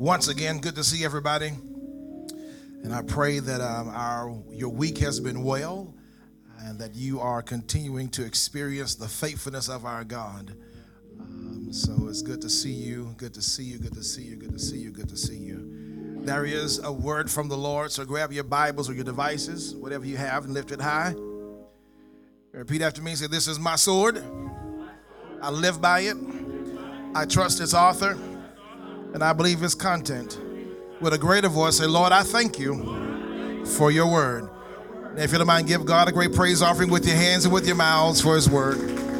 Once again, good to see everybody. And I pray that your week has been well and that you are continuing to experience the faithfulness of our God. So it's good to see you, good to see you, good to see you, good to see you, good to see you. There is a word from the Lord, so grab your Bibles or your devices, whatever you have, and lift it high. Repeat after me and say, "This is my sword. I live by it. I trust its author, and I believe its content." With a greater voice, say, "Lord, I thank you for your word." Now, if you don't mind, give God a great praise offering with your hands and with your mouths for his word.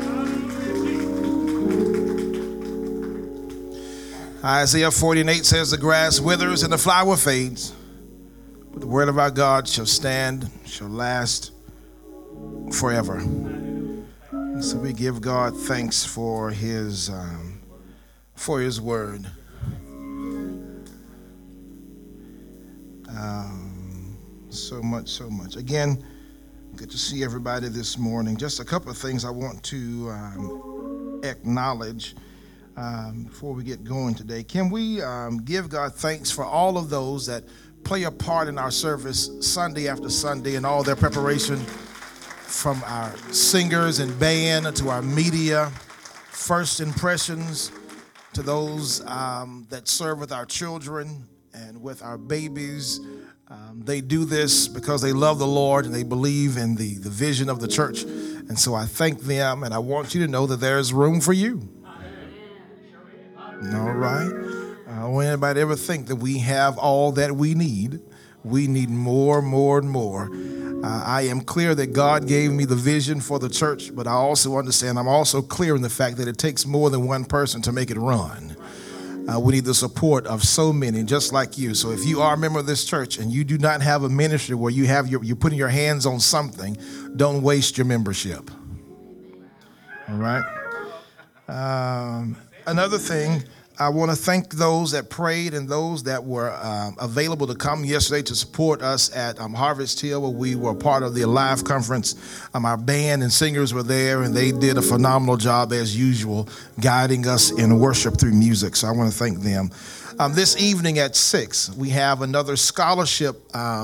Isaiah 40:8 says, "The grass withers and the flower fades, but the word of our God shall stand, shall last forever." And so we give God thanks for his word. So much. Again, good to see everybody this morning. Just a couple of things I want to acknowledge before we get going today. Can we give God thanks for all of those that play a part in our service Sunday after Sunday and all their preparation, from our singers and band to our media, first impressions, to those that serve with our children and with our babies. They do this because they love the Lord and they believe in the vision of the church. And so I thank them, and I want you to know that there's room for you. All right? I don't want anybody to ever think that we have all that we need. We need more and more. I am clear that God gave me the vision for the church, but I also understand, I'm also clear in the fact that it takes more than one person to make it run. We need the support of so many, just like you. So if you are a member of this church and you do not have a ministry where you're putting your hands on something, don't waste your membership. All right? Another thing, I want to thank those that prayed and those that were available to come yesterday to support us at Harvest Hill, where we were part of the Alive Conference. Our band and singers were there, and they did a phenomenal job, as usual, guiding us in worship through music. So I want to thank them. This evening at 6, we have another scholarship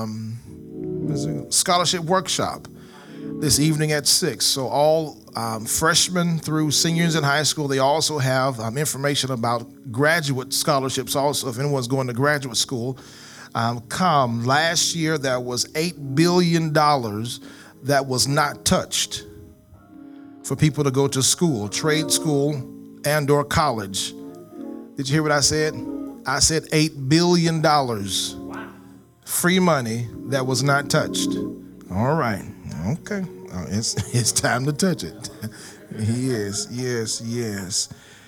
workshop. This evening at 6. So all freshmen through seniors in high school, they also have information about graduate scholarships also, if anyone's going to graduate school. Come. Last year, there was $8 billion that was not touched for people to go to school, trade school and or college. Did you hear what I said? I said $8 billion. Free money that was not touched. All right. Okay. It's time to touch it. Yes.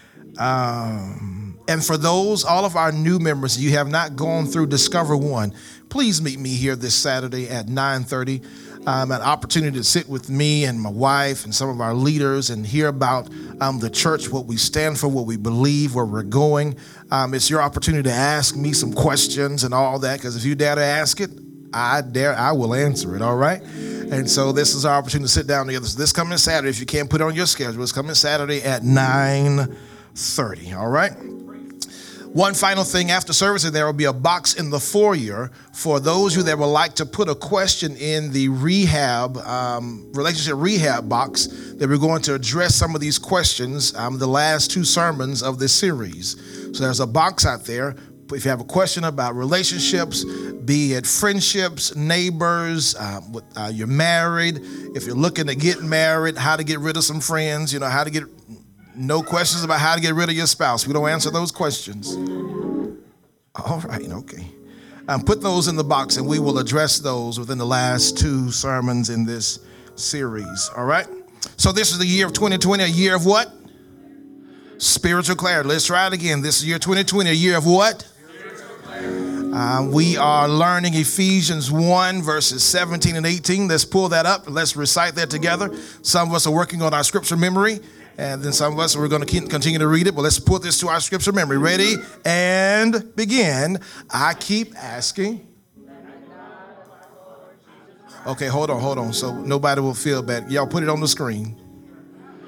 And for those, all of our new members, you have not gone through Discover One, please meet me here this Saturday at 9:30. An opportunity to sit with me and my wife and some of our leaders and hear about the church, what we stand for, what we believe, where we're going. It's your opportunity to ask me some questions and all that, because if you dare to ask it, I will answer it, all right? And so this is our opportunity to sit down together. So this coming Saturday, if you can't put it on your schedule, it's coming Saturday at 9:30, all right? One final thing, after service, there will be a box in the foyer for those of you that would like to put a question in the relationship rehab box, that we're going to address some of these questions, the last 2 sermons of this series. So there's a box out there. If you have a question about relationships, be it friendships, neighbors, you're married, if you're looking to get married, how to get rid of some friends, no questions about how to get rid of your spouse. We don't answer those questions. All right, okay. Put those in the box and we will address those within the last 2 sermons in this series, all right? So this is the year of 2020, a year of what? Spiritual clarity. Let's try it again. This is year 2020, a year of what? We are learning Ephesians 1, verses 17 and 18. Let's pull that up. Let's recite that together. Some of us are working on our scripture memory, and then some of us, we're going to continue to read it. But let's put this to our scripture memory. Ready? And begin. I keep asking. Okay, hold on. So nobody will feel bad. Y'all put it on the screen.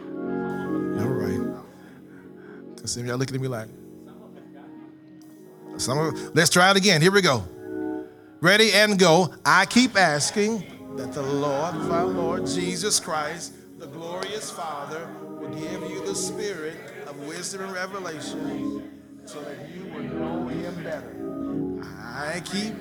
All right. Because y'all looking at me like, Let's try it again. Here we go. Ready and go. I keep asking that the Lord of our Lord Jesus Christ, the glorious Father, will give you the spirit of wisdom and revelation so that you will know him better. I keep,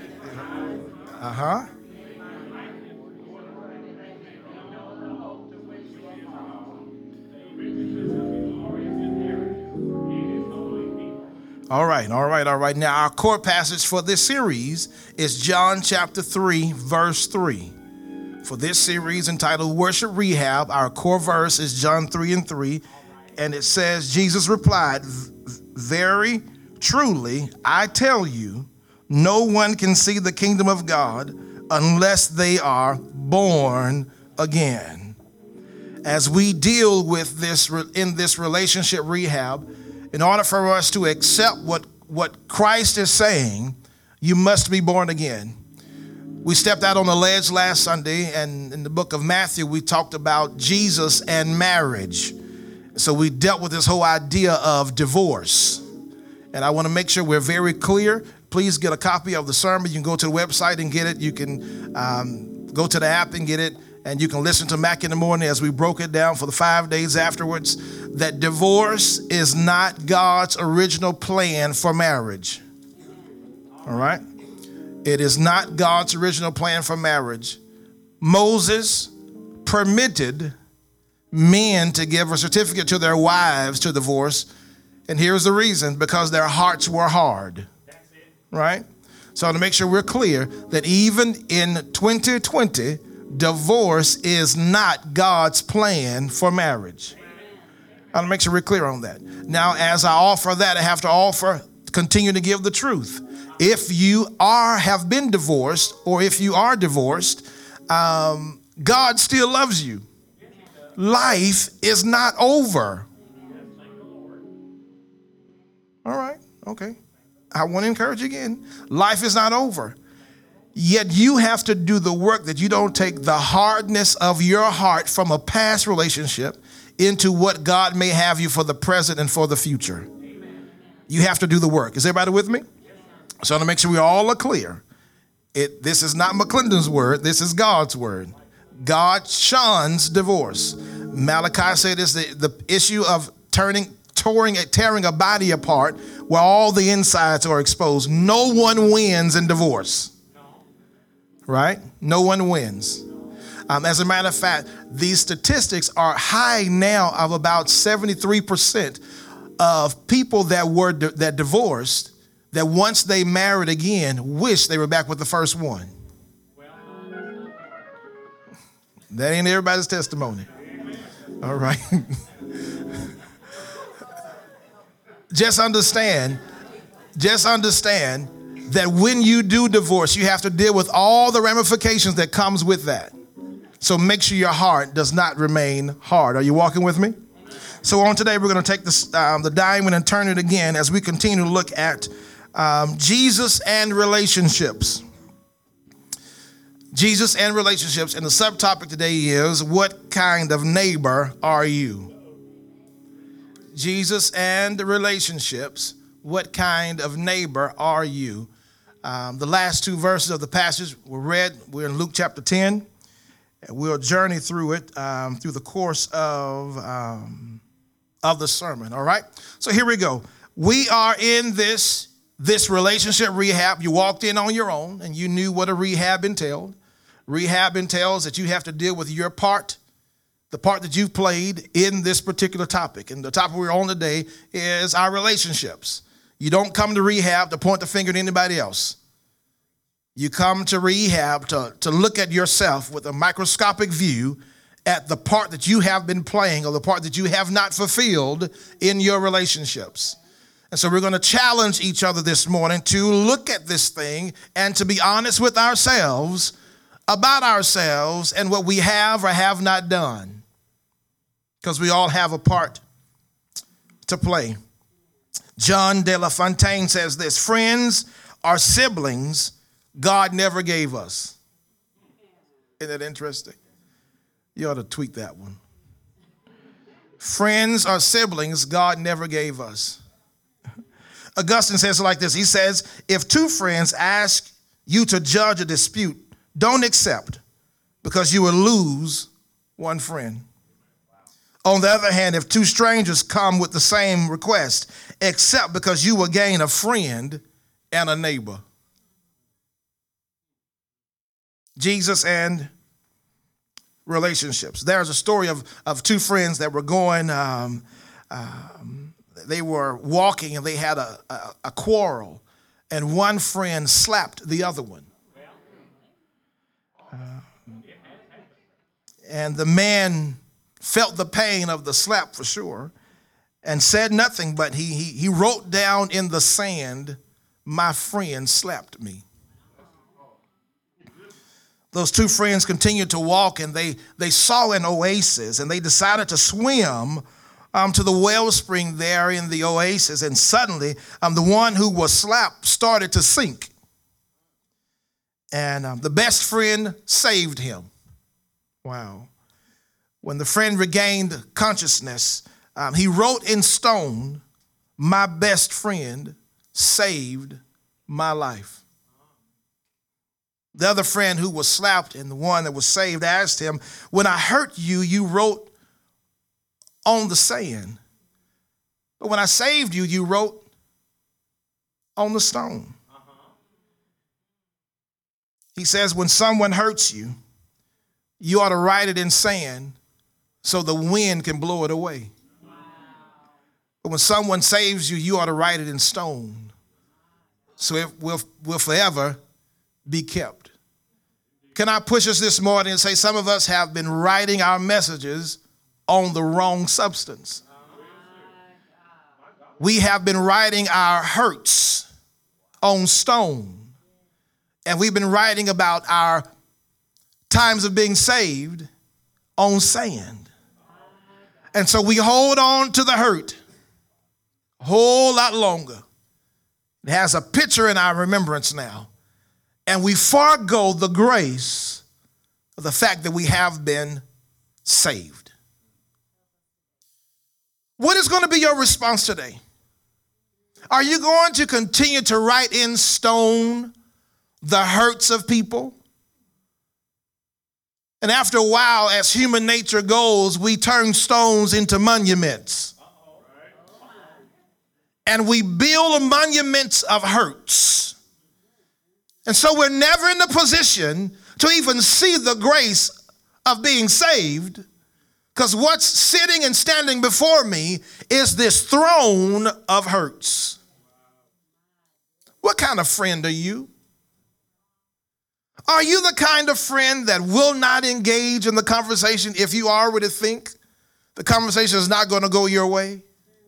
All right. Now, our core passage for this series is John chapter 3, verse 3. For this series entitled Worship Rehab, our core verse is John 3:3, and it says, Jesus replied, very truly, I tell you, no one can see the kingdom of God unless they are born again. As we deal with this in this relationship rehab, in order for us to accept what Christ is saying, you must be born again. We stepped out on the ledge last Sunday, and in the book of Matthew, we talked about Jesus and marriage. So we dealt with this whole idea of divorce. And I want to make sure we're very clear. Please get a copy of the sermon. You can go to the website and get it. You can go to the app and get it. And you can listen to Mac in the morning as we broke it down for the 5 days afterwards, that divorce is not God's original plan for marriage. All right? It is not God's original plan for marriage. Moses permitted men to give a certificate to their wives to divorce. And here's the reason, because their hearts were hard. Right? So to make sure we're clear that even in 2020, divorce is not God's plan for marriage. I want to make sure we're clear on that. Now, as I offer that, I have to continue to give the truth. If you have been divorced, or if you are divorced, God still loves you. Life is not over. All right, okay. I want to encourage you again. Life is not over. Yet you have to do the work that you don't take the hardness of your heart from a past relationship into what God may have you for the present and for the future. Amen. You have to do the work. Is everybody with me? So I want to make sure we all are clear. This is not McClendon's word. This is God's word. God shuns divorce. Malachi said it's the issue of tearing a body apart where all the insides are exposed. No one wins in divorce. Right? No one wins. As a matter of fact, these statistics are high now of about 73% of people that divorced, that once they married again, wish they were back with the first one. That ain't everybody's testimony. All right. Just understand that when you do divorce, you have to deal with all the ramifications that comes with that. So make sure your heart does not remain hard. Are you walking with me? So on today, we're going to take the diamond and turn it again as we continue to look at Jesus and relationships. Jesus and relationships. And the subtopic today is, what kind of neighbor are you? Jesus and relationships. What kind of neighbor are you? The last two verses of the passage were read. We're in Luke chapter 10. And we'll journey through it through the course of the sermon. All right. So here we go. We are in this relationship rehab. You walked in on your own and you knew what a rehab entailed. Rehab entails that you have to deal with your part, the part that you've played in this particular topic. And the topic we're on today is our relationships. You don't come to rehab to point the finger at anybody else. You come to rehab to look at yourself with a microscopic view at the part that you have been playing or the part that you have not fulfilled in your relationships. And so we're going to challenge each other this morning to look at this thing and to be honest with ourselves about ourselves and what we have or have not done. Because we all have a part to play. John de La Fontaine says this: friends are siblings God never gave us. Isn't that interesting? You ought to tweet that one. Friends are siblings God never gave us. Augustine says it like this. He says, if two friends ask you to judge a dispute, don't accept, because you will lose one friend. On the other hand, if two strangers come with the same request, accept, because you will gain a friend and a neighbor. Jesus and relationships. There's a story of two friends that were going, they were walking and they had a quarrel, and one friend slapped the other one. And the man felt the pain of the slap for sure and said nothing, but he wrote down in the sand, "My friend slapped me." Those two friends continued to walk, and they saw an oasis, and they decided to swim to the wellspring there in the oasis. And suddenly, the one who was slapped started to sink. And the best friend saved him. Wow. When the friend regained consciousness, he wrote in stone, "My best friend saved my life." The other friend who was slapped and the one that was saved asked him, "When I hurt you, you wrote on the sand. But when I saved you, you wrote on the stone." He says, when someone hurts you, you ought to write it in sand so the wind can blow it away. But when someone saves you, you ought to write it in stone so it will forever be kept. Can I push us this morning and say some of us have been writing our messages on the wrong substance? We have been writing our hurts on stone, and we've been writing about our times of being saved on sand. And so we hold on to the hurt a whole lot longer. It has a picture in our remembrance now. And we forego the grace of the fact that we have been saved. What is going to be your response today? Are you going to continue to write in stone the hurts of people? And after a while, as human nature goes, we turn stones into monuments. And we build monuments of hurts. And so we're never in the position to even see the grace of being saved, because what's sitting and standing before me is this throne of hurts. What kind of friend are you? Are you the kind of friend that will not engage in the conversation if you already think the conversation is not going to go your way?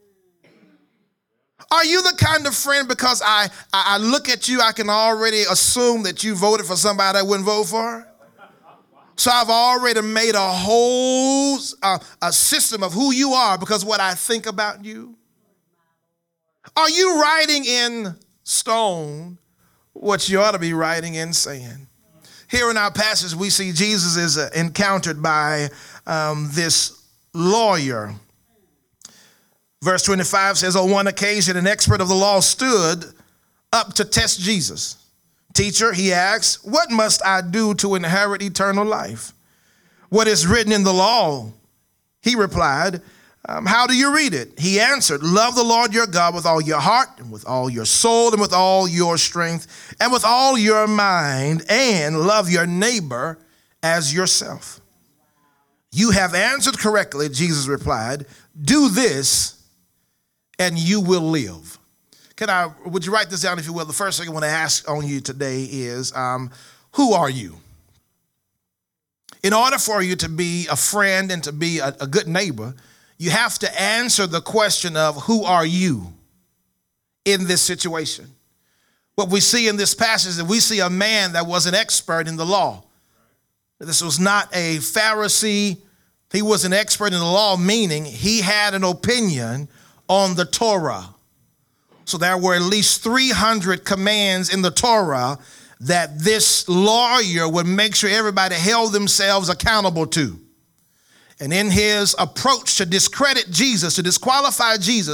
Are you the kind of friend, because I look at you, I can already assume that you voted for somebody I wouldn't vote for? So I've already made a whole a system of who you are because what I think about you? Are you writing in stone what you ought to be writing in sand? Here in our passage, we see Jesus is encountered by this lawyer. Verse 25 says, on one occasion, an expert of the law stood up to test Jesus. Teacher, he asked, what must I do to inherit eternal life? What is written in the law? He replied, how do you read it? He answered, love the Lord your God with all your heart and with all your soul and with all your strength and with all your mind, and love your neighbor as yourself. You have answered correctly, Jesus replied. Do this and you will live. Would you write this down if you will? The first thing I want to ask on you today is, who are you? In order for you to be a friend and to be a good neighbor, you have to answer the question of who are you in this situation? What we see in this passage is that we see a man that was an expert in the law. This was not a Pharisee. He was an expert in the law, meaning he had an opinion on the Torah. So there were at least 300 commands in the Torah that this lawyer would make sure everybody held themselves accountable to. And in his approach to discredit Jesus, to disqualify Jesus,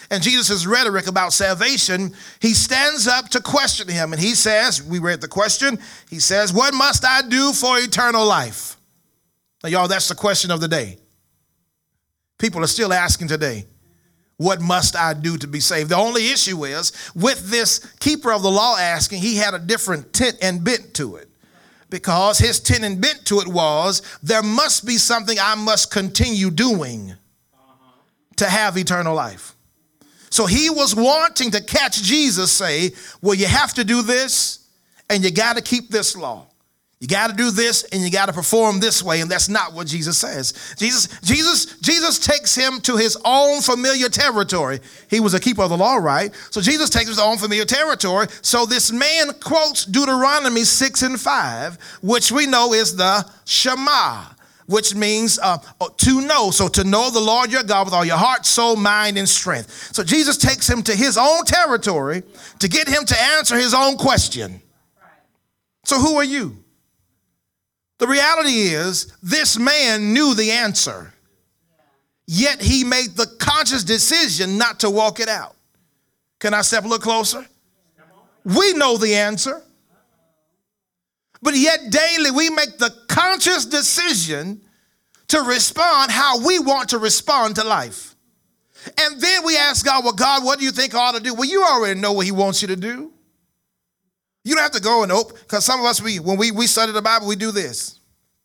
and Jesus' rhetoric about salvation, he stands up to question him. And he says, we read the question, he says, what must I do for eternal life? Now, y'all, that's the question of the day. People are still asking today, what must I do to be saved? The only issue is, with this keeper of the law asking, he had a different tint and bent to it. Because his tint and bent to it was, there must be something I must continue doing to have eternal life. So he was wanting to catch Jesus say, well, you have to do this and you got to keep this law. You got to do this and you got to perform this way. And that's not what Jesus says. Jesus takes him to his own familiar territory. He was a keeper of the law, right? So Jesus takes him to his own familiar territory. So this man quotes Deuteronomy 6:5, which we know is the Shema, which means to know. So to know the Lord your God with all your heart, soul, mind, and strength. So Jesus takes him to his own territory to get him to answer his own question. So who are you? The reality is, this man knew the answer, yet he made the conscious decision not to walk it out. Can I step a little closer? We know the answer, but yet daily we make the conscious decision to respond how we want to respond to life. And then we ask God, well, God, what do you think I ought to do? Well, you already know what he wants you to do. You don't have to go and open, because some of us, when we study the Bible, we do this.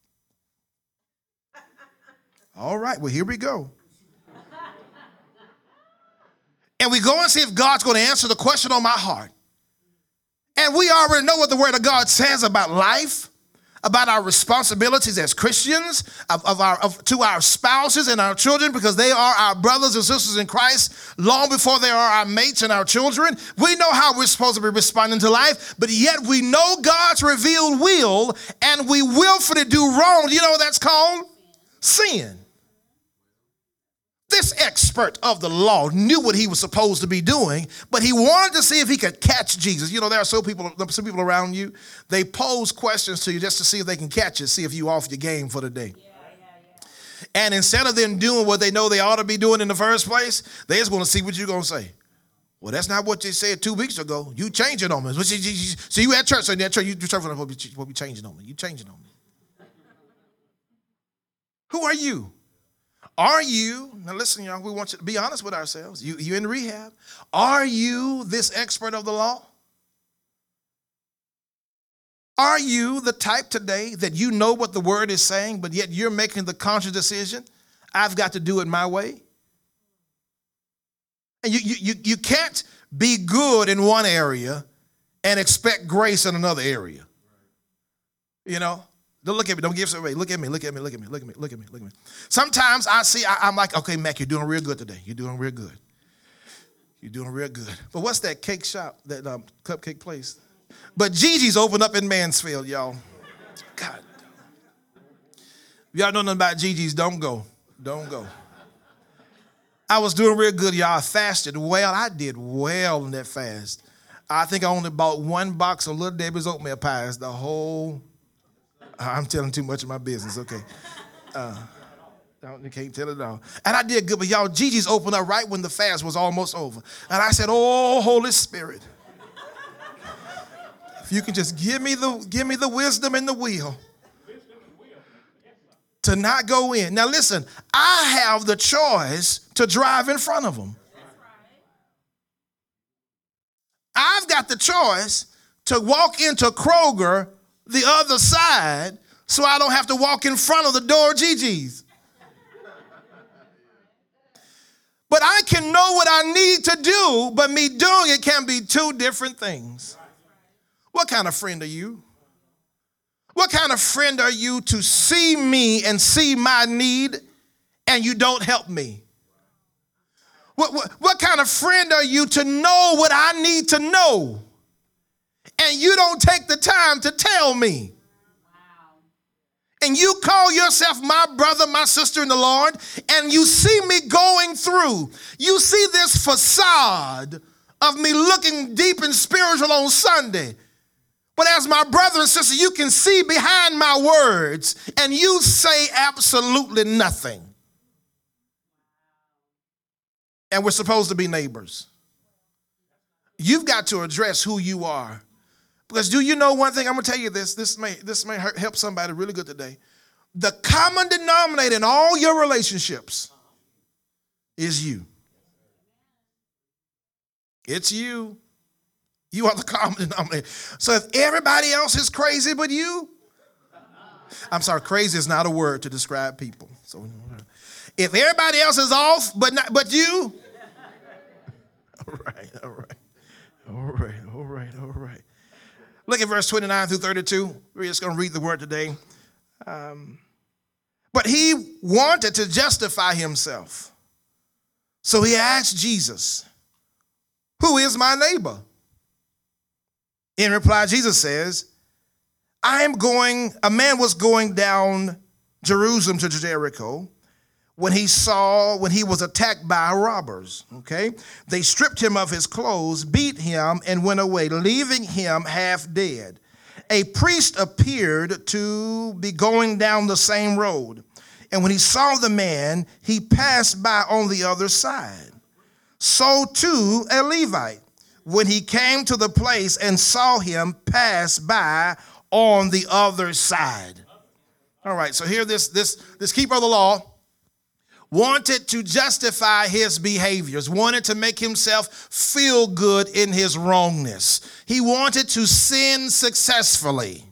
All right, well, here we go. And we go and see if God's going to answer the question on my heart. And we already know what the Word of God says about life, about our responsibilities as Christians, to our spouses and our children, because they are our brothers and sisters in Christ long before they are our mates and our children. We know how we're supposed to be responding to life, but yet we know God's revealed will, and we willfully do wrong. You know what that's called? Sin. This expert of the law knew what he was supposed to be doing, but he wanted to see if he could catch Jesus. You know, there are some people around you, they pose questions to you just to see if they can catch you, see if you off your game for the day. And instead of them doing what they know they ought to be doing in the first place, they just want to see what you're going to say. Well, that's not what you said 2 weeks ago. You changing on me. So you at church, so that church, you will be changing on me. You changing on me. Who are you? Are you, now listen, y'all, we want you to be honest with ourselves. You in rehab. Are you this expert of the law? Are you the type today that you know what the word is saying, but yet you're making the conscious decision, I've got to do it my way? And you can't be good in one area and expect grace in another area. You know? Don't look at me. Don't give away. Look at me. Look at me. Look at me. Look at me. Look at me. Look at me. Sometimes I'm like, okay, Mac, you're doing real good today. You're doing real good. You're doing real good. But what's that cake shop, that cupcake place? But Gigi's opened up in Mansfield, y'all. God. If y'all know nothing about Gigi's, don't go. Don't go. I was doing real good, y'all. I fasted well. I did well in that fast. I think I only bought one box of Little Debbie's oatmeal pies the whole. I'm telling too much of my business, okay. You can't tell it all. And I did good, but y'all, Gigi's opened up right when the fast was almost over. And I said, oh, Holy Spirit, if you can just give me the wisdom and the will to not go in. Now listen, I have the choice to drive in front of them. I've got the choice to walk into Kroger the other side so I don't have to walk in front of the door of Gigi's. But I can know what I need to do, but me doing it can be two different things. What kind of friend are you? What kind of friend are you to see me and see my need and you don't help me? What kind of friend are you to know what I need to know and you don't take the time to tell me? And you call yourself my brother, my sister in the Lord, and you see me going through. You see this facade of me looking deep and spiritual on Sunday. But as my brother and sister, you can see behind my words, and you say absolutely nothing. and we're supposed to be neighbors. You've got to address who you are. Because do you know one thing? I'm going to tell you this. This may help somebody really good today. The common denominator in all your relationships is you. It's you. You are the common denominator. So if everybody else is crazy but you, I'm sorry, crazy is not a word to describe people. So if everybody else is off but you, all right. Look at verse 29 through 32. We're just going to read the word today. But he wanted to justify himself. So he asked Jesus, "Who is my neighbor?" In reply, Jesus says, a man was going down Jerusalem to Jericho when he was attacked by robbers, okay? They stripped him of his clothes, beat him, and went away, leaving him half dead. A priest appeared to be going down the same road, and when he saw the man, he passed by on the other side. So too a Levite, when he came to the place and saw him, pass by on the other side. All right, so here this keeper of the law wanted to justify his behaviors, wanted to make himself feel good in his wrongness. He wanted to sin successfully.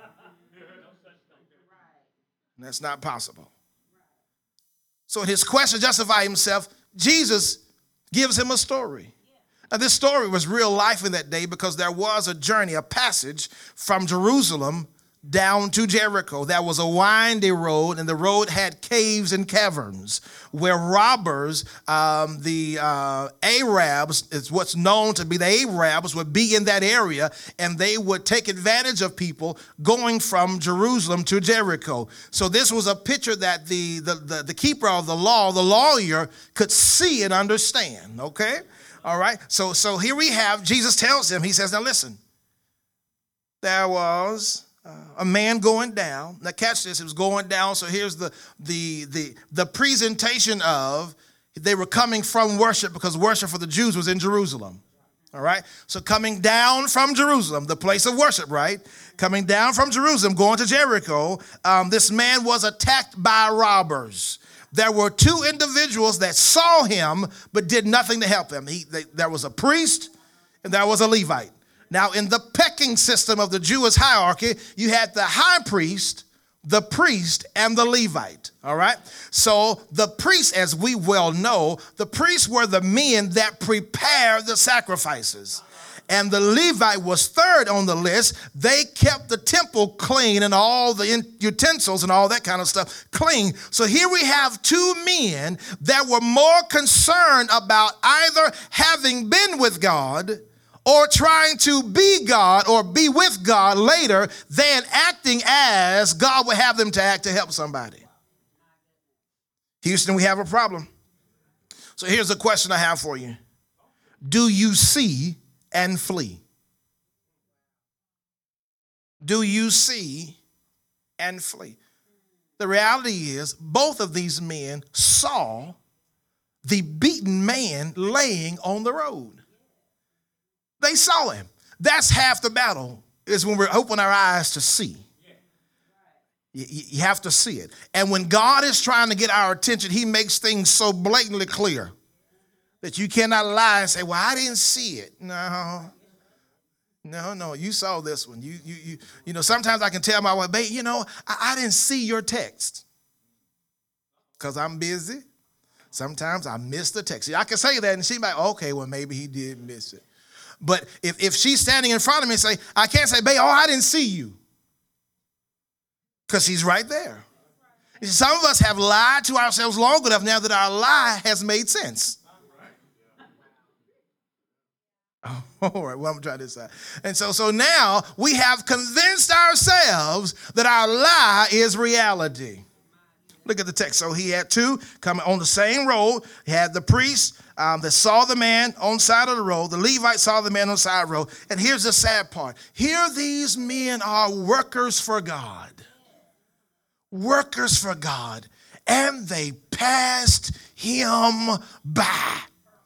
That's not possible. So in his quest to justify himself, Jesus gives him a story. Now, this story was real life in that day because there was a journey, a passage from Jerusalem down to Jericho. That was a windy road, and the road had caves and caverns where robbers, the Arabs, is what's known to be the Arabs, would be in that area, and they would take advantage of people going from Jerusalem to Jericho. So this was a picture that the keeper of the law, the lawyer, could see and understand, okay? All right, so here we have, Jesus tells him, he says, now listen, there was a man going down. Now catch this, it was going down, so here's the presentation of, they were coming from worship because worship for the Jews was in Jerusalem. All right, so coming down from Jerusalem, the place of worship, right? Coming down from Jerusalem, going to Jericho, this man was attacked by robbers. There were two individuals that saw him but did nothing to help him. There was a priest and there was a Levite. Now, in the pecking system of the Jewish hierarchy, you had the high priest, the priest, and the Levite, all right? So the priests, as we well know, the priests were the men that prepared the sacrifices. And the Levite was third on the list. They kept the temple clean and all the utensils and all that kind of stuff clean. So here we have two men that were more concerned about either having been with God or trying to be God or be with God later than acting as God would have them to act to help somebody. Houston, we have a problem. So here's a question I have for you. Do you see and flee? Do you see and flee? The reality is both of these men saw the beaten man laying on the road. They saw him. That's half the battle, is when we're opening our eyes to see. You have to see it. And when God is trying to get our attention, he makes things so blatantly clear that you cannot lie and say, well, I didn't see it. No, you saw this one. You know, sometimes I can tell my wife, babe, you know, I didn't see your text because I'm busy. Sometimes I miss the text. See, I can say that and she's like, okay, well, maybe he did miss it. But if she's standing in front of me and say, I can't say, babe, I didn't see you. Because she's right there. Some of us have lied to ourselves long enough now that our lie has made sense. Oh, all right, well, I'm going to try this out. And so now we have convinced ourselves that our lie is reality. Look at the text. So he had two coming on the same road. He had the priest that saw the man on the side of the road. The Levite saw the man on the side of the road. And here's the sad part. Here these men are workers for God. Workers for God. And they passed him by.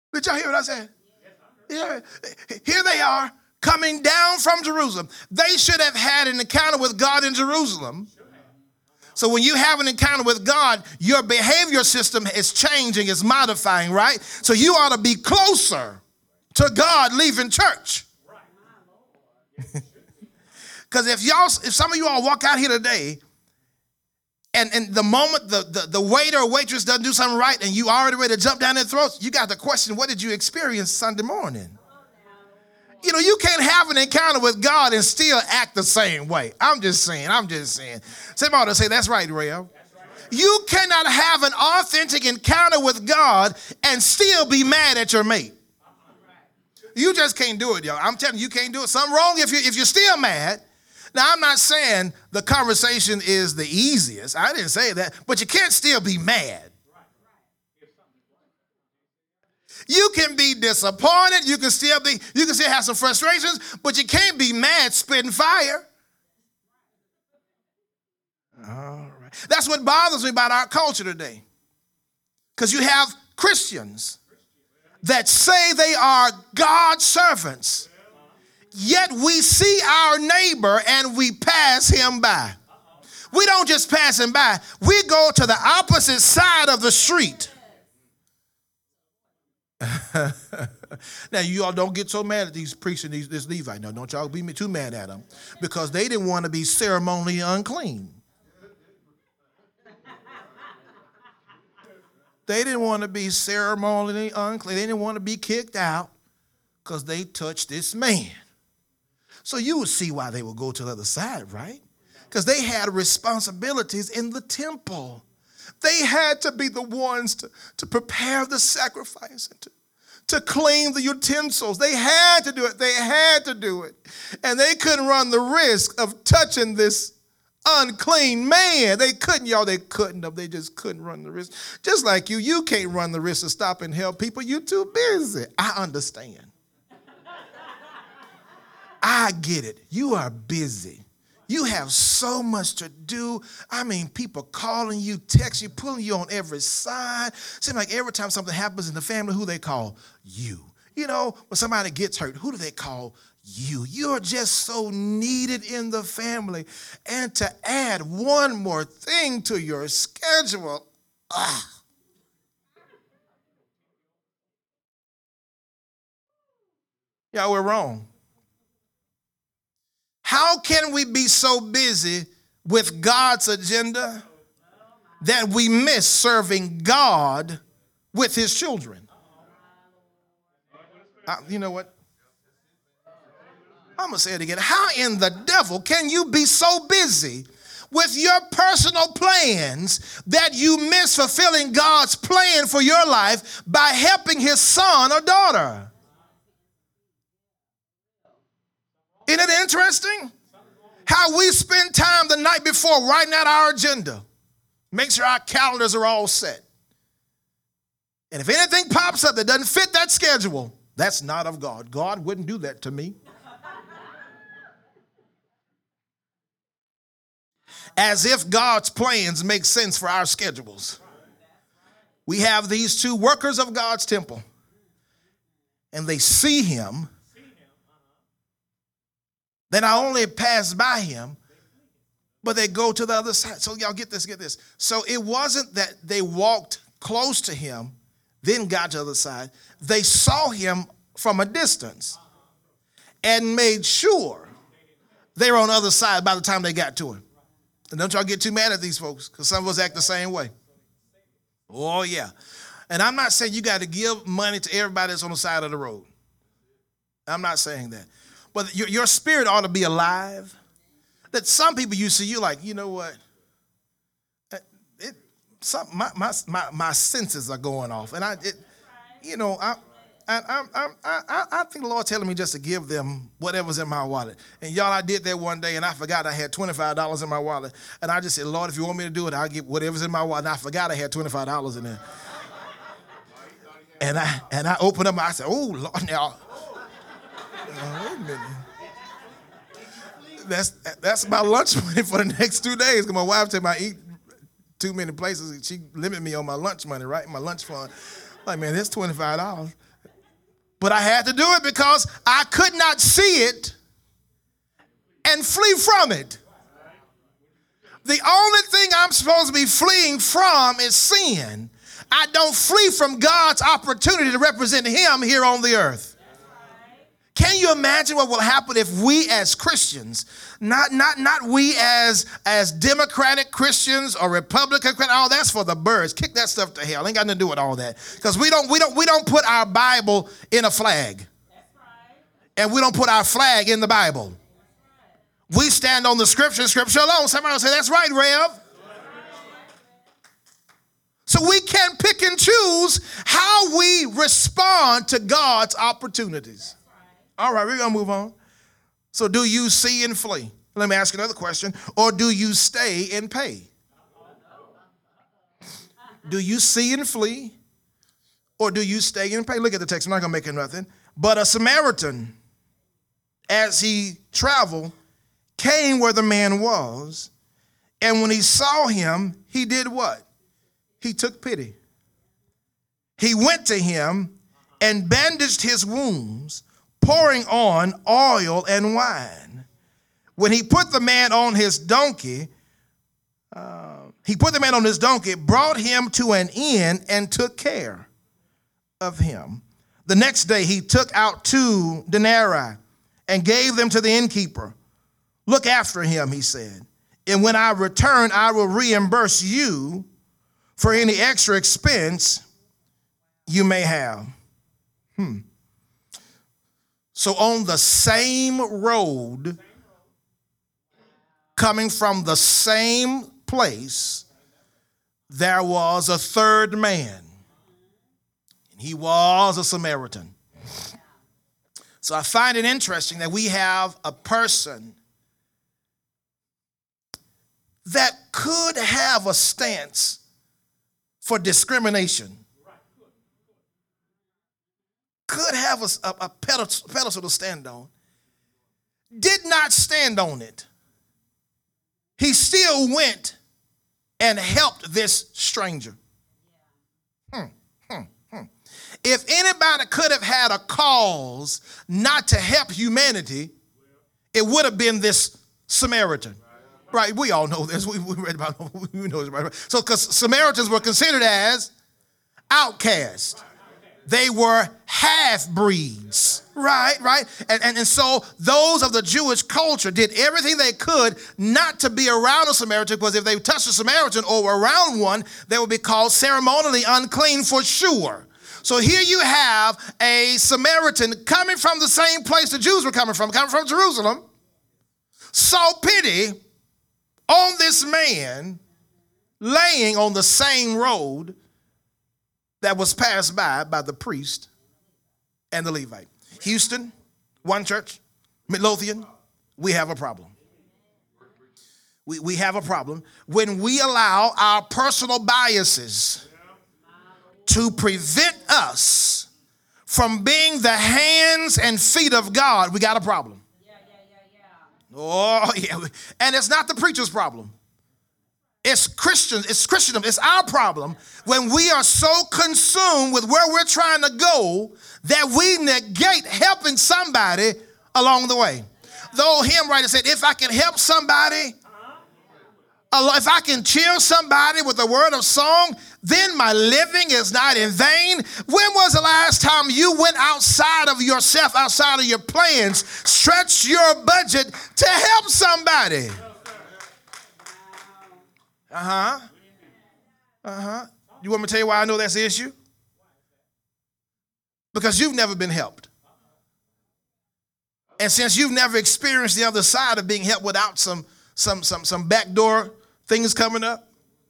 Did y'all hear what I said? Yeah. Here they are coming down from Jerusalem. They should have had an encounter with God in Jerusalem. So when you have an encounter with God, your behavior system is changing, is modifying, right? So you ought to be closer to God leaving church. Because if some of you all walk out here today, and the moment the waiter or waitress doesn't do something right and you already ready to jump down their throats, you got the question, what did you experience Sunday morning? You know, you can't have an encounter with God and still act the same way. I'm just saying. Somebody say, that's right, Rev. You cannot have an authentic encounter with God and still be mad at your mate. You just can't do it, y'all. I'm telling you, you can't do it. Something wrong if you're still mad. Now, I'm not saying the conversation is the easiest. I didn't say that. But you can't still be mad. You can be disappointed. You can still have some frustrations, but you can't be mad spitting fire. All right. That's what bothers me about our culture today. Because you have Christians that say they are God's servants, yet we see our neighbor and we pass him by. We don't just pass him by. We go to the opposite side of the street. Now, you all don't get so mad at these priests and this Levite. Now, don't y'all be too mad at them, because they didn't want to be ceremonially unclean. They didn't want to be ceremonially unclean. They didn't want to be kicked out because they touched this man. So you would see why they would go to the other side, right? Because they had responsibilities in the temple. They had to be the ones to prepare the sacrifice and to clean the utensils. They had to do it. They had to do it. And they couldn't run the risk of touching this unclean man. They couldn't, y'all. They couldn't have. They just couldn't run the risk. Just like you can't run the risk of stopping and help people. You're too busy. I understand. I get it. You are busy. You have so much to do. I mean, people calling you, texting you, pulling you on every side. Seems like every time something happens in the family, who they call? You. You know, when somebody gets hurt, who do they call? You. You're just so needed in the family. And to add one more thing to your schedule, yeah, we're wrong. How can we be so busy with God's agenda that we miss serving God with his children? You know what? I'm going to say it again. How in the devil can you be so busy with your personal plans that you miss fulfilling God's plan for your life by helping his son or daughter? Isn't it interesting how we spend time the night before writing out our agenda? Make sure our calendars are all set. And if anything pops up that doesn't fit that schedule, that's not of God. God wouldn't do that to me. As if God's plans make sense for our schedules. We have these two workers of God's temple, and they see him. They not only pass by him, but they go to the other side. So y'all get this. So it wasn't that they walked close to him, then got to the other side. They saw him from a distance and made sure they were on the other side by the time they got to him. And don't y'all get too mad at these folks, because some of us act the same way. Oh, yeah. And I'm not saying you got to give money to everybody that's on the side of the road. I'm not saying that. But your spirit ought to be alive. That some people you see, you're like, you know what? My senses are going off. And I think the Lord telling me just to give them whatever's in my wallet. And y'all, I did that one day, and I forgot I had $25 in my wallet. And I just said, Lord, if you want me to do it, I'll give whatever's in my wallet. And I forgot I had $25 in there. And I opened up, I said, oh, Lord, now. Wait a minute. That's my lunch money for the next 2 days. Because my wife said I eat too many places. She limit me on my lunch money, right? My lunch fund. Like, man, that's $25. But I had to do it because I could not see it and flee from it. The only thing I'm supposed to be fleeing from is sin. I don't flee from God's opportunity to represent him here on the earth. Can you imagine what will happen if we as Christians, not we as Democratic Christians or Republican Christians, oh, that's for the birds. Kick that stuff to hell. Ain't got nothing to do with all that. Because we don't put our Bible in a flag. And we don't put our flag in the Bible. We stand on the scripture alone. Somebody will say, that's right, Rev. So we can pick and choose how we respond to God's opportunities. All right, we're going to move on. So do you see and flee? Let me ask another question. Or do you stay and pay? Do you see and flee? Or do you stay and pay? Look at the text. I'm not going to make it nothing. But a Samaritan, as he traveled, came where the man was. And when he saw him, he did what? He took pity. He went to him and bandaged his wounds, pouring on oil and wine. When he put the man on his donkey, brought him to an inn and took care of him. The next day he took out 2 denarii and gave them to the innkeeper. Look after him, he said, and when I return, I will reimburse you for any extra expense you may have. So on the same road, coming from the same place, there was a third man. And he was a Samaritan. So I find it interesting that we have a person that could have a stance for discrimination. Could have a pedestal to stand on. Did not stand on it. He still went and helped this stranger. If anybody could have had a cause not to help humanity, it would have been this Samaritan. Right, we all know this. We read about it. We know this, right? So, because Samaritans were considered as outcasts. They were half-breeds, right? And so those of the Jewish culture did everything they could not to be around a Samaritan, because if they touched a Samaritan or were around one, they would be called ceremonially unclean for sure. So here you have a Samaritan coming from the same place the Jews were coming from Jerusalem, saw pity on this man laying on the same road that was passed by the priest and the Levite. Houston, One Church, Midlothian, we have a problem. We have a problem when we allow our personal biases to prevent us from being the hands and feet of God. We got a problem. Oh, yeah. And it's not the preacher's problem. It's Christians. It's Christendom. It's our problem when we are so consumed with where we're trying to go that we negate helping somebody along the way. The old hymn writer said, if I can help somebody, if I can cheer somebody with a word of song, then my living is not in vain. When was the last time you went outside of yourself, outside of your plans, stretched your budget to help somebody? You want me to tell you why I know that's the issue? Because you've never been helped. And since you've never experienced the other side of being helped without some backdoor things coming up,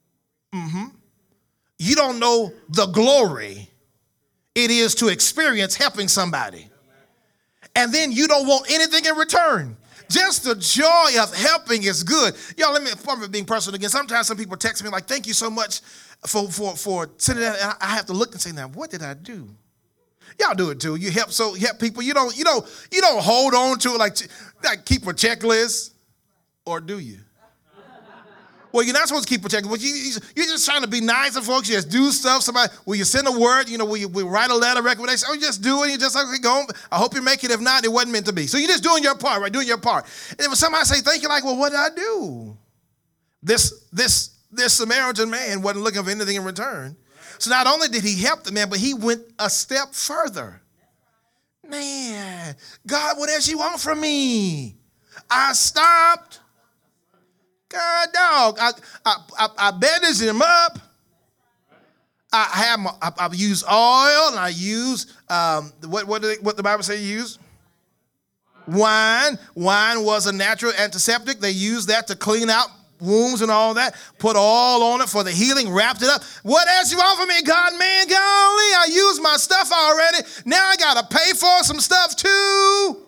you don't know the glory it is to experience helping somebody. And then you don't want anything in return. Just the joy of helping is good. Y'all, let me, from being personal again, sometimes some people text me like, thank you so much for sending that. And I have to look and say, now, what did I do? Y'all do it too. You help people. You don't hold on to it like keep a checklist, or do you? Well, you're not supposed to keep protecting. Well, you're just trying to be nice to folks. You just do stuff. Somebody, will you send a word? Will you write a letter, recommendation? Oh, you just do it. You just okay, go. I hope you make it. If not, it wasn't meant to be. So you're just doing your part, right? Doing your part. And if somebody say thank you, like, well, what did I do? This Samaritan man wasn't looking for anything in return. So not only did he help the man, but he went a step further. Man, God, what else you want from me? I stopped. God, dog, I bandaged him up. I've used oil, and I used what the Bible say you use? Wine. Wine was a natural antiseptic. They used that to clean out wounds and all that. Put all on it for the healing. Wrapped it up. What else you want from me, God? Man, golly, I used my stuff already. Now I gotta pay for some stuff too.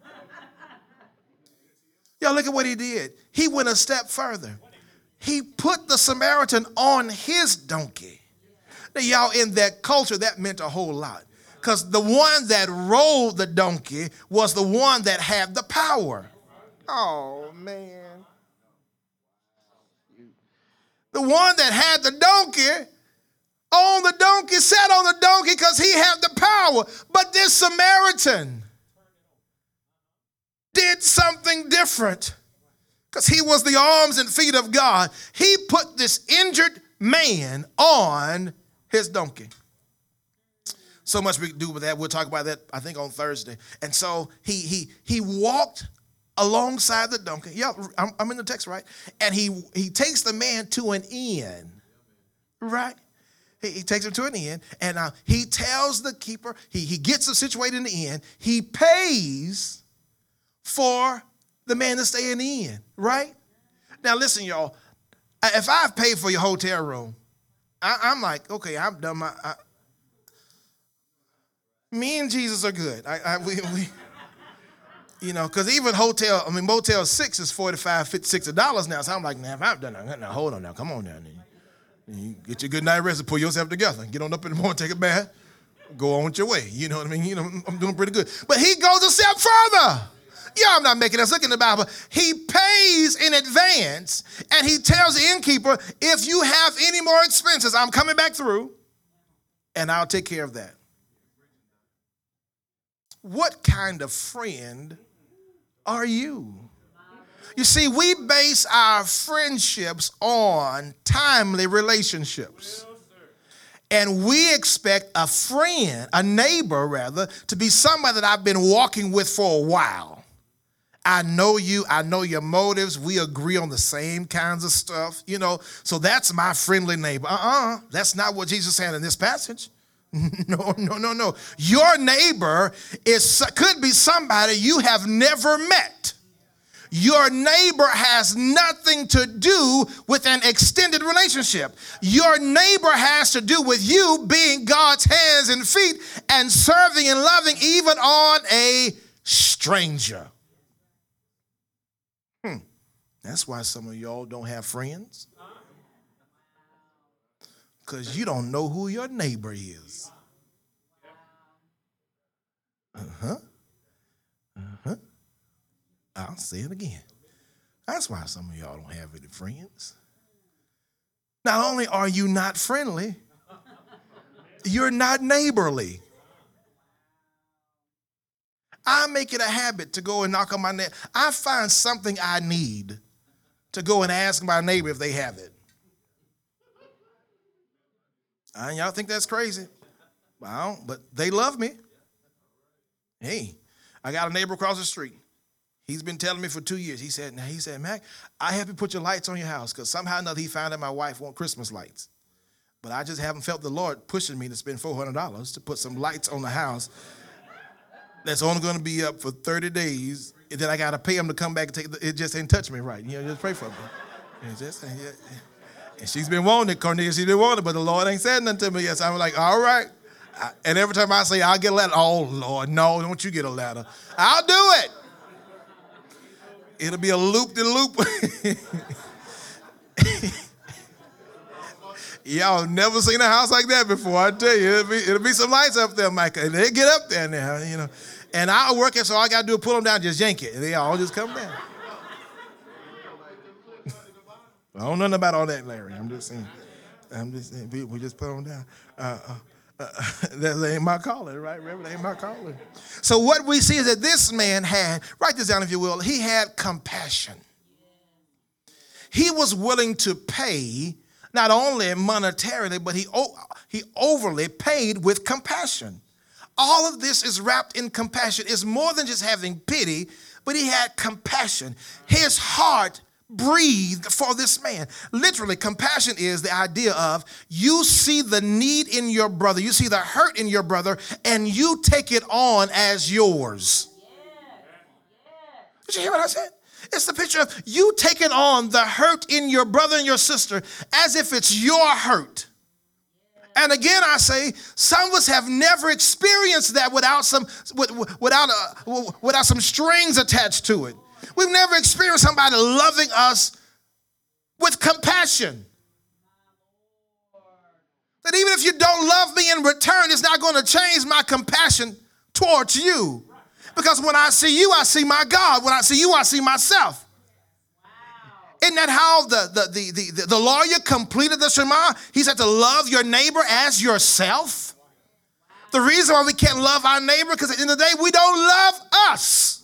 Y'all, look at what he did. He went a step further. He put the Samaritan on his donkey. Now, y'all, in that culture, that meant a whole lot. Because the one that rode the donkey was the one that had the power. Oh, man. The one that had the donkey on the donkey, sat on the donkey because he had the power. But this Samaritan did something different because he was the arms and feet of God. He put this injured man on his donkey. So much we can do with that. We'll talk about that, I think, on Thursday. And so he walked alongside the donkey. Yeah, I'm in the text, right? And he takes the man to an inn, right? He takes him to an inn, and he tells the keeper, he gets him situated in the inn. He pays for the man to stay in the inn, right? Now, listen, y'all. If I've paid for your hotel room, I'm like, okay, I've done me and Jesus are good. Because even Motel 6 is $45, $60 now. So I'm like, if I've done that, now hold on now, come on now. You get your good night rest and pull yourself together. Get on up in the morning, take a bath, go on with your way. You know what I mean? I'm doing pretty good. But he goes a step further. Yeah, I'm not making us look in the Bible. He pays in advance, and he tells the innkeeper, if you have any more expenses, I'm coming back through, and I'll take care of that. What kind of friend are you? You see, we base our friendships on timely relationships. And we expect a friend, a neighbor rather, to be somebody that I've been walking with for a while. I know you. I know your motives. We agree on the same kinds of stuff, So that's my friendly neighbor. That's not what Jesus said in this passage. No. Your neighbor could be somebody you have never met. Your neighbor has nothing to do with an extended relationship. Your neighbor has to do with you being God's hands and feet and serving and loving even on a stranger. That's why some of y'all don't have friends. Because you don't know who your neighbor is. I'll say it again. That's why some of y'all don't have any friends. Not only are you not friendly, you're not neighborly. I make it a habit to go and knock on my neighbor. I find something I need to go and ask my neighbor if they have it. Y'all think that's crazy? Well, but they love me. Hey, I got a neighbor across the street. He's been telling me for 2 years. He said, Mac, I help you put your lights on your house because somehow or another he found out my wife wants Christmas lights. But I just haven't felt the Lord pushing me to spend $400 to put some lights on the house that's only going to be up for 30 days. And then I got to pay him to come back and take it. Just ain't touched me right. Just pray for me. And she's been wanting it, Cornelia. She's been wanting it, but the Lord ain't said nothing to me yet. So I'm like, all right. And every time I say, I'll get a letter. Oh, Lord, no, don't you get a letter. I'll do it. It'll be a loop-de-loop. Y'all never seen a house like that before, I tell you. It'll be some lights up there, Micah. And they get up there now, And I'll work it, so all I got to do is pull them down, just yank it. And they all just come down. I don't know nothing about all that, Larry. I'm just saying, we just put on down. That ain't my calling, right, Reverend? That ain't my calling. So what we see is that this man had, write this down if you will, he had compassion. He was willing to pay, not only monetarily, but he overly paid with compassion. All of this is wrapped in compassion. It's more than just having pity, but he had compassion. His heart breathed for this man. Literally, compassion is the idea of you see the need in your brother, you see the hurt in your brother, and you take it on as yours. Did you hear what I said? It's the picture of you taking on the hurt in your brother and your sister as if it's your hurt. And again, I say, some of us have never experienced that without some strings attached to it. We've never experienced somebody loving us with compassion. That even if you don't love me in return, it's not going to change my compassion towards you. Because when I see you, I see my God. When I see you, I see myself. Isn't that how the lawyer completed the Shema? He said to love your neighbor as yourself. The reason why we can't love our neighbor, because at the end of the day, we don't love us.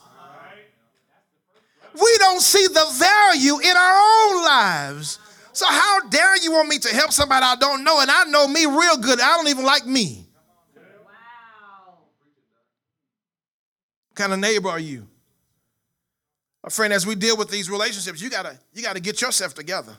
We don't see the value in our own lives. So how dare you want me to help somebody I don't know, and I know me real good. I don't even like me. Wow. What kind of neighbor are you? My friend, as we deal with these relationships, you gotta get yourself together.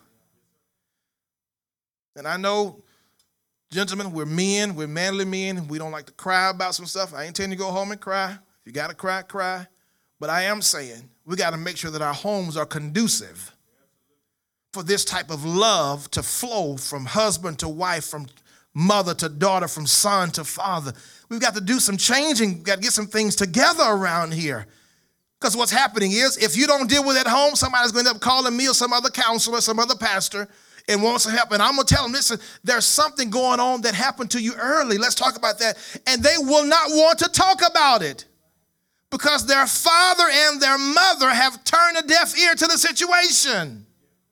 And I know, gentlemen, we're manly men. We don't like to cry about some stuff. I ain't telling you to go home and cry. If you gotta cry, cry. But I am saying we gotta make sure that our homes are conducive for this type of love to flow from husband to wife, from mother to daughter, from son to father. We've got to do some changing. We've got to get some things together around here. Because what's happening is, if you don't deal with it at home, somebody's going to end up calling me or some other counselor, some other pastor, and wants some help. And I'm going to tell them, listen, there's something going on that happened to you early. Let's talk about that. And they will not want to talk about it because their father and their mother have turned a deaf ear to the situation.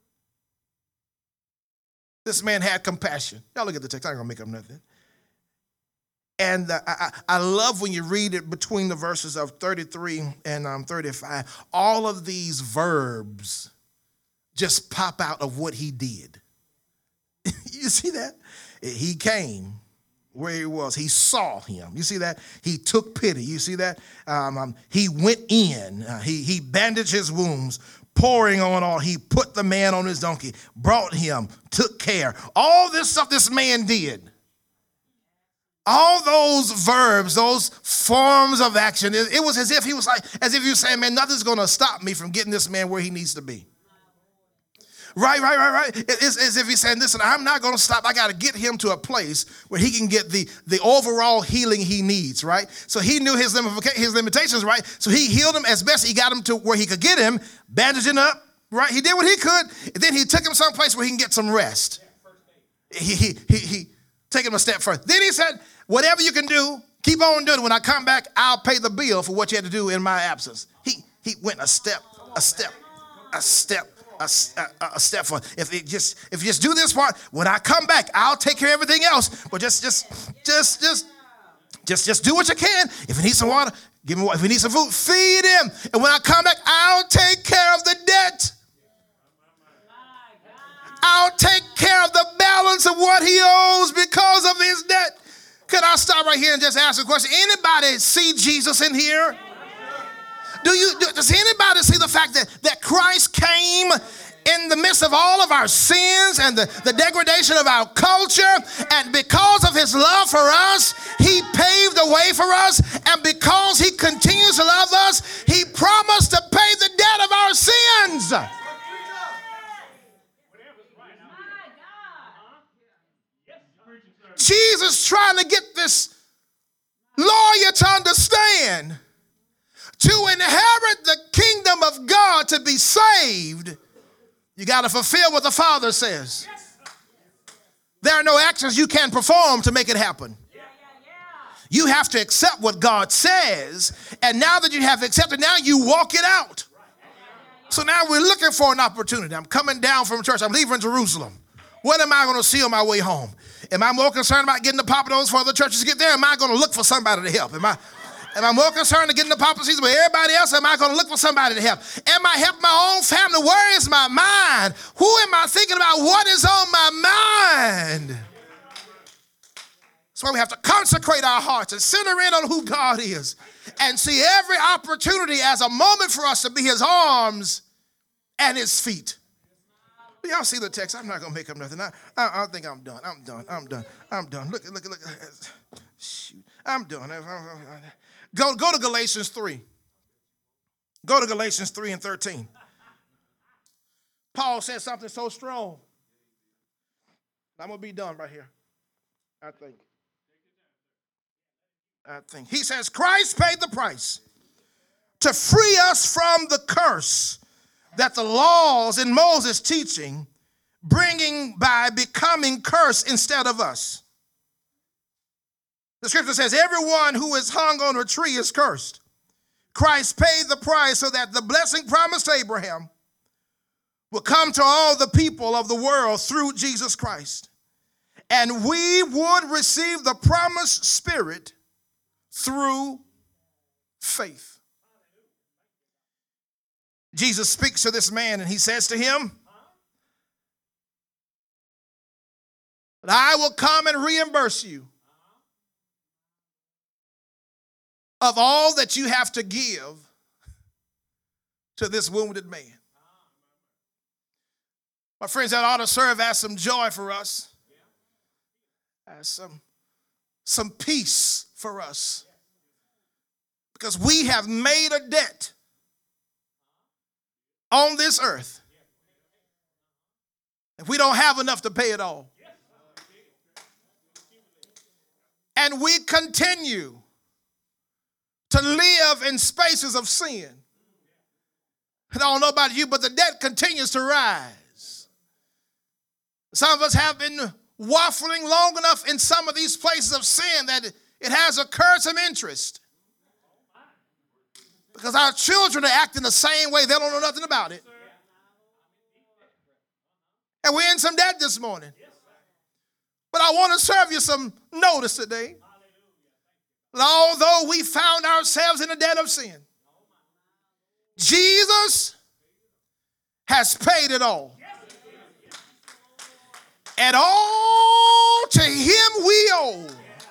This man had compassion. Y'all look at the text. I ain't going to make up nothing. And I love when you read it between the verses of 33 and 35. All of these verbs just pop out of what he did. You see that? He came where he was. He saw him. You see that? He took pity. You see that? He went in. He bandaged his wounds, pouring on all. He put the man on his donkey, brought him, took care. All this stuff this man did. All those verbs, those forms of action, it was as if he was saying, man, nothing's going to stop me from getting this man where he needs to be. Right. It's as if he's saying, listen, I'm not going to stop. I got to get him to a place where he can get the overall healing he needs, right? So he knew his limitations, right? So he healed him as best he got him to where he could get him, bandaging up, right? He did what he could. And then he took him someplace where he can get some rest. He take him a step further. Then he said, whatever you can do, keep on doing it. When I come back, I'll pay the bill for what you had to do in my absence. He went a step for. If you just do this part, when I come back, I'll take care of everything else. But just do what you can. If he needs some water, give him water. If he needs some food, feed him. And when I come back, I'll take care of the debt. I'll take care of the balance of what he owes because of his debt. Could I stop right here and just ask a question? Anybody see Jesus in here? Does anybody see the fact that Christ came in the midst of all of our sins and the degradation of our culture, and because of his love for us, he paved the way for us, and because he continues to love us, he promised to pay the debt of our sins. Jesus trying to get this lawyer to understand, to inherit the kingdom of God, to be saved, you got to fulfill what the Father says. There are no actions you can perform to make it happen. You have to accept what God says, and now that you have accepted, now you walk it out. So now we're looking for an opportunity. I'm coming down from church. I'm leaving Jerusalem. What am I going to see on my way home? Am I more concerned about getting the Papados for other churches to get there? Am I going to look for somebody to help? Am I more concerned to getting the Papa season with everybody else? Am I going to look for somebody to help? Am I helping my own family? Where is my mind? Who am I thinking about? What is on my mind? That's why we have to consecrate our hearts and center in on who God is and see every opportunity as a moment for us to be his arms and his feet. Y'all see the text? I'm not going to make up nothing. I think I'm done. I'm done. Look. Shoot. I'm done. Go to Galatians 3. Go to Galatians 3 and 13. Paul said something so strong. I'm going to be done right here. I think. He says, Christ paid the price to free us from the curse that the laws in Moses' teaching bringing by becoming cursed instead of us. The scripture says everyone who is hung on a tree is cursed. Christ paid the price so that the blessing promised to Abraham will come to all the people of the world through Jesus Christ. And we would receive the promised Spirit through faith. Jesus speaks to this man and he says to him, "But I will come and reimburse you of all that you have to give to this wounded man." My friends, that ought to serve as some joy for us, as some peace for us, because we have made a debt on this earth, and we don't have enough to pay it all. And we continue to live in spaces of sin. I don't know about you, but the debt continues to rise. Some of us have been waffling long enough in some of these places of sin that it has incurred some interest. Because our children are acting the same way. They don't know nothing about it. And we're in some debt this morning. But I want to serve you some notice today. That although we found ourselves in a debt of sin, Jesus has paid it all. And all to him we owe.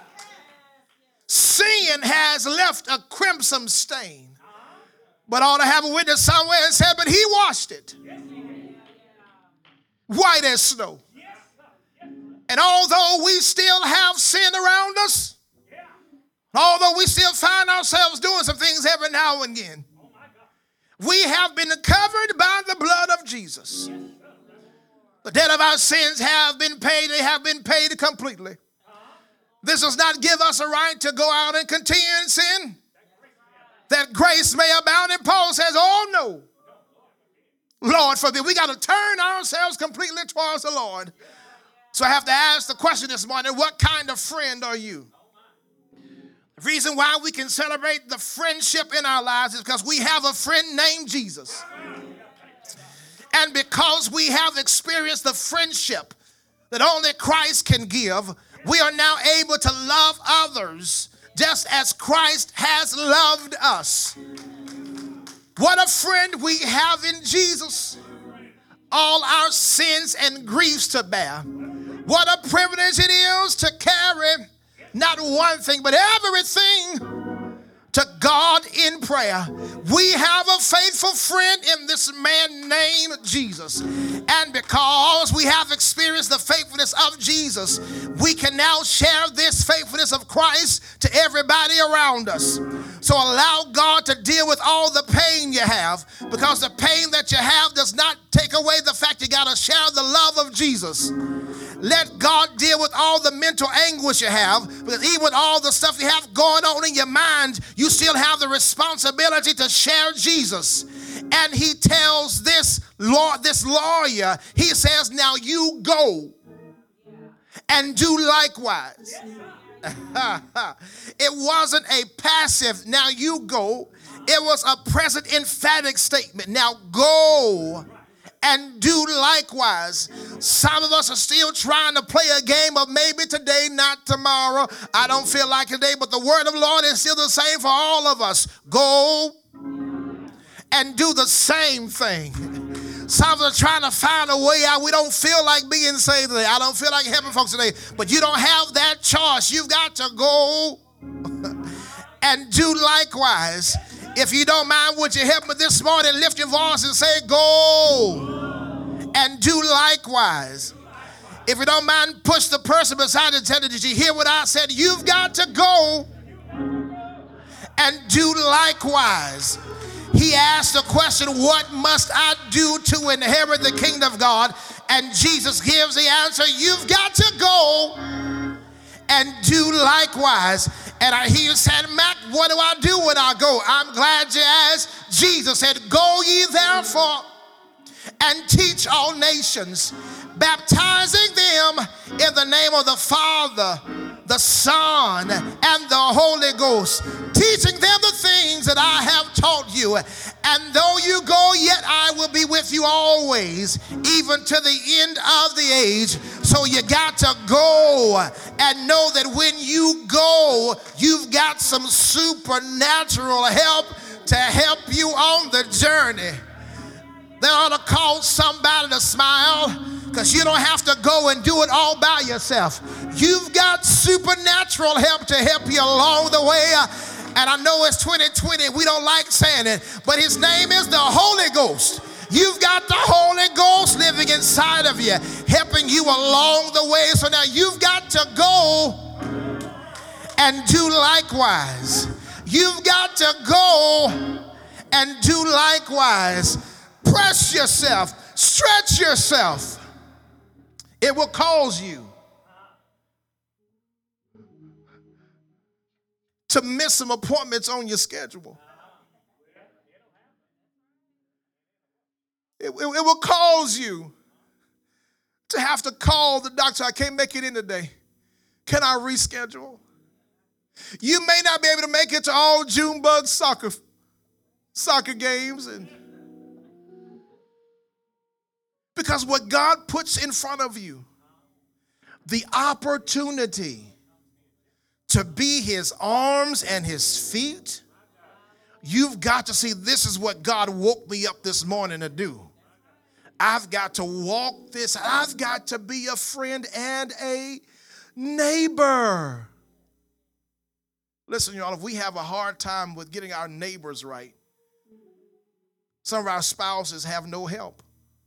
Sin has left a crimson stain. But I ought to have a witness somewhere and say, but he washed it white as snow. And although we still have sin around us, although we still find ourselves doing some things every now and again, we have been covered by the blood of Jesus. The debt of our sins have been paid. They have been paid completely. This does not give us a right to go out and continue in sin, that grace may abound. And Paul says, oh no, Lord forbid. We got to turn ourselves completely towards the Lord. So I have to ask the question this morning, what kind of friend are you? The reason why we can celebrate the friendship in our lives is because we have a friend named Jesus. And because we have experienced the friendship that only Christ can give, we are now able to love others just as Christ has loved us. What a friend we have in Jesus. All our sins and griefs to bear. What a privilege it is to carry not one thing, but everything to God in prayer. We have a faithful friend in this man named Jesus. And because we have experienced the faithfulness of Jesus, we can now share this faithfulness of Christ to everybody around us. So allow God to deal with all the pain you have, because the pain that you have does not take away the fact you got to share the love of Jesus. Let God deal with all the mental anguish you have, because even with all the stuff you have going on in your mind, you still have the responsibility to share Jesus. And he tells this lawyer, he says, now you go and do likewise. It wasn't a passive, now you go It was a present emphatic statement. Now go and do likewise. Some of us are still trying to play a game of maybe today, not tomorrow. I don't feel like today, but the word of the Lord is still the same for all of us. Go and do the same thing. Some of us are trying to find a way out. We don't feel like being saved today. I don't feel like helping folks today, but you don't have that choice. You've got to go and do likewise. If you don't mind, would you help me this morning? Lift your voice and say, go and do likewise. If you don't mind, push the person beside you and tell them, did you hear what I said? You've got to go and do likewise. He asked the question, what must I do to inherit the kingdom of God? And Jesus gives the answer, you've got to go and do likewise. And I hear you saying, Matt, what do I do when I go? I'm glad you asked. Jesus said, go ye therefore and teach all nations, baptizing them in the name of the Father, the Son, and the Holy Ghost, teaching them the things that I have taught you. And though you go, yet I will be with you always, even to the end of the age. So you got to go and know that when you go, you've got some supernatural help to help you on the journey. That ought to cause somebody to smile, because you don't have to go and do it all by yourself. You've got supernatural help to help you along the way. And I know it's 2020, we don't like saying it, but his name is the Holy Ghost. You've got the Holy Ghost living inside of you, helping you along the way. So now you've got to go and do likewise. You've got to go and do likewise. Press yourself, stretch yourself. It will cause you to miss some appointments on your schedule. It will cause you to have to call the doctor. I can't make it in today. Can I reschedule? You may not be able to make it to all Junebug soccer games, and because what God puts in front of you, the opportunity to be his arms and his feet, you've got to see, this is what God woke me up this morning to do. I've got to walk this. I've got to be a friend and a neighbor. Listen, y'all, if we have a hard time with getting our neighbors right, some of our spouses have no help.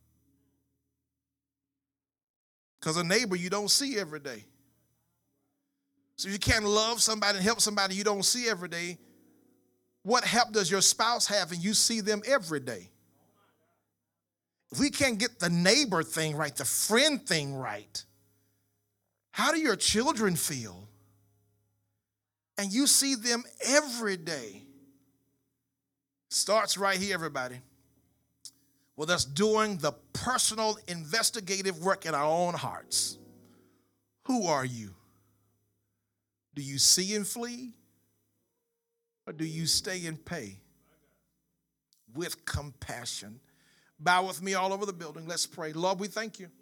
Because a neighbor you don't see every day. So you can't love somebody and help somebody you don't see every day. What help does your spouse have and you see them every day? If we can't get the neighbor thing right, the friend thing right, how do your children feel? And you see them every day. Starts right here, everybody. With us doing the personal investigative work in our own hearts. Who are you? Do you see and flee? Or do you stay and pay with compassion? Bow with me all over the building. Let's pray. Lord, we thank you.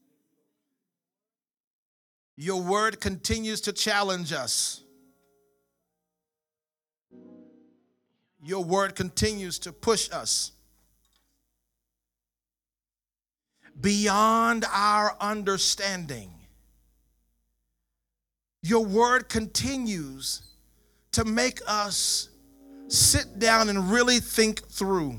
Your word continues to challenge us. Your word continues to push us beyond our understanding. Your word continues to make us sit down and really think through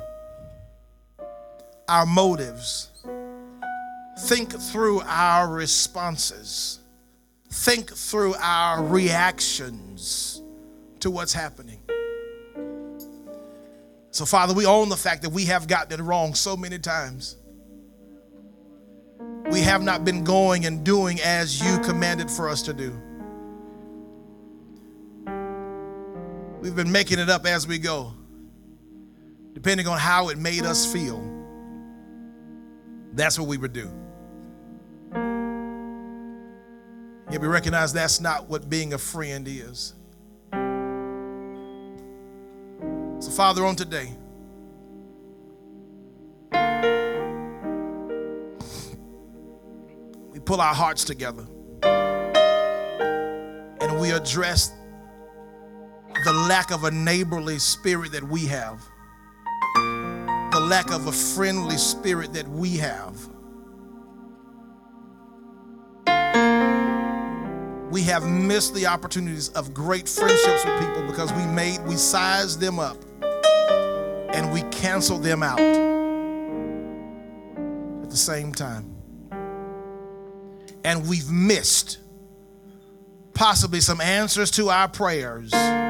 our motives, think through our responses, think through our reactions to what's happening. So, Father, we own the fact that we have gotten it wrong so many times. We have not been going and doing as you commanded for us to do. We've been making it up as we go, depending on how it made us feel. That's what we would do. Yet we recognize that's not what being a friend is. So, Father, on today, we pull our hearts together and we address the lack of a neighborly spirit that we have, the lack of a friendly spirit that we have. We have missed the opportunities of great friendships with people because we sized them up and we canceled them out at the same time. And we've missed possibly some answers to our prayers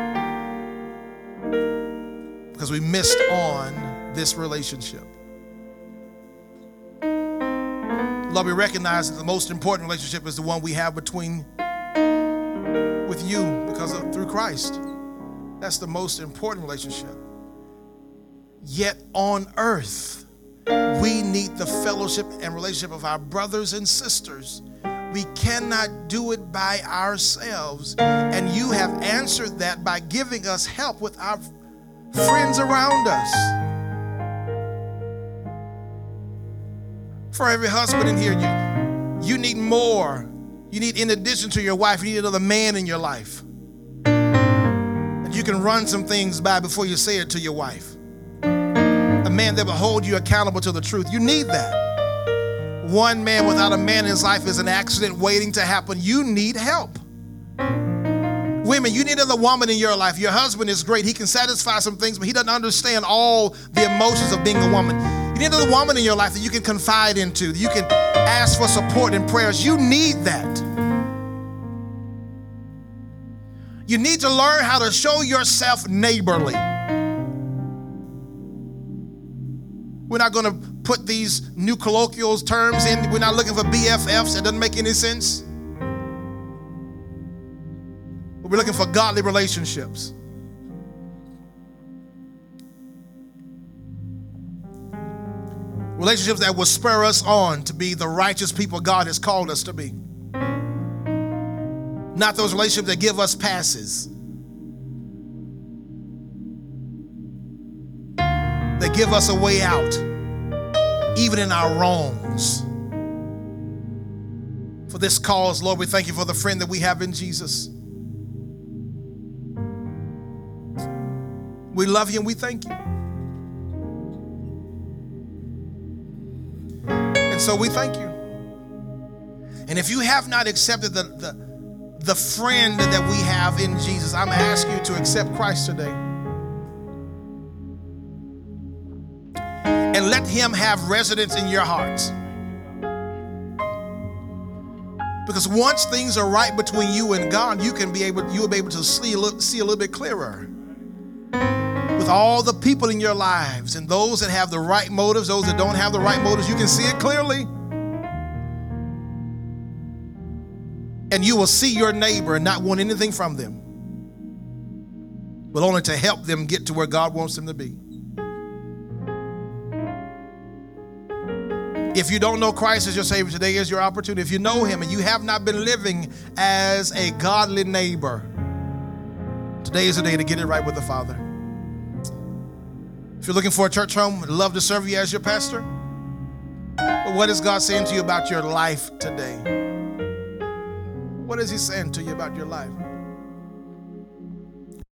because we missed on this relationship. Lord, we recognize that the most important relationship is the one we have with you through Christ. That's the most important relationship. Yet on earth, we need the fellowship and relationship of our brothers and sisters. We cannot do it by ourselves. And you have answered that by giving us help with our friends around us. For every husband in here, you need more. You need, in addition to your wife, you need another man in your life. And you can run some things by before you say it to your wife. A man that will hold you accountable to the truth. You need that. One man without a man in his life is an accident waiting to happen. You need help. Women, you need another woman in your life. Your husband is great. He can satisfy some things, but he doesn't understand all the emotions of being a woman. You need another woman in your life that you can confide into, that you can ask for support and prayers. You need that. You need to learn how to show yourself neighborly. We're not going to put these new colloquial terms in. We're not looking for BFFs. That doesn't make any sense. But we're looking for godly relationships. Relationships that will spur us on to be the righteous people God has called us to be. Not those relationships that give us passes. That give us a way out, even in our wrongs. For this cause, Lord, we thank you for the friend that we have in Jesus. We love you and we thank you. And so we thank you. And if you have not accepted the friend that we have in Jesus, I'm asking you to accept Christ today. And let him have residence in your hearts. Because once things are right between you and God, you will be able to see a little bit clearer. With all the people in your lives and those that have the right motives, those that don't have the right motives, you can see it clearly. And you will see your neighbor and not want anything from them, but only to help them get to where God wants them to be. If you don't know Christ as your Savior, today is your opportunity. If you know him and you have not been living as a godly neighbor, today is the day to get it right with the Father. If you're looking for a church home, I'd love to serve you as your pastor. But what is God saying to you about your life today? What is he saying to you about your life?